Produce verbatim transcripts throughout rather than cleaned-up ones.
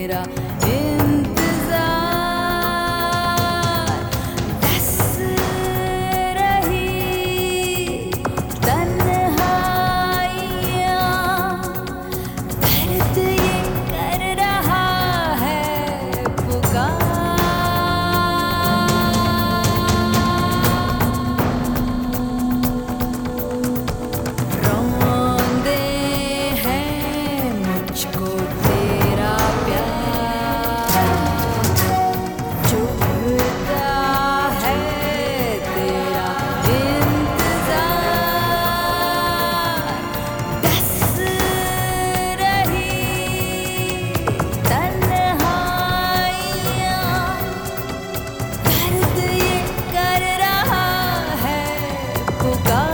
तेरा इंतजार। दस रही तन्हाइयाँ, दर्द ये कर रहा है पुकार। रौंदे हैं मुझको तेरा प्यार, चुभता है तेरा इंतजार। दस रही तन्हाइयाँ, दर्द ये कर रहा है पुकार।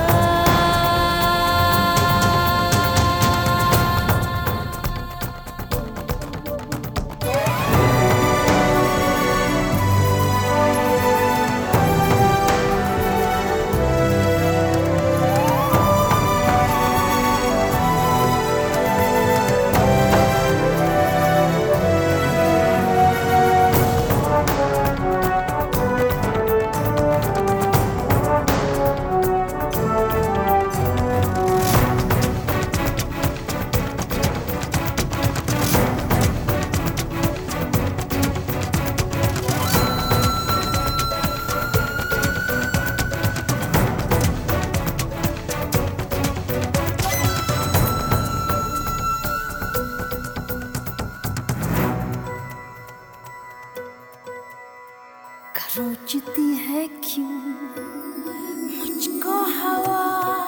खरोंचती है क्यों मुझको हवा,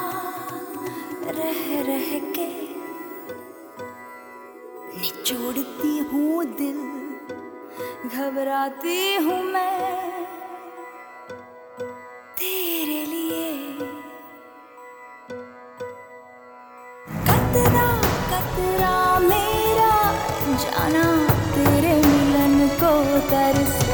रह रह के निचोड़ती हूँ दिल, घबराती हूँ मैं तेरे लिए। कतरा कतरा मेरा जाना तेरे मिलन को तरसे।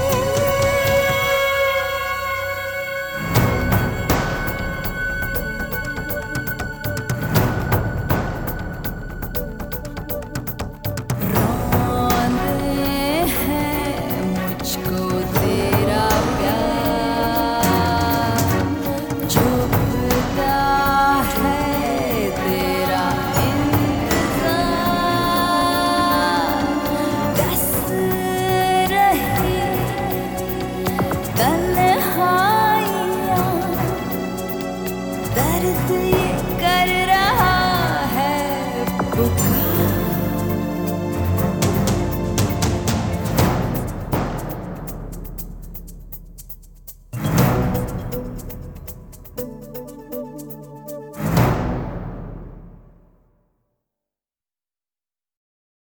दर्द ये कर रहा है पुकार।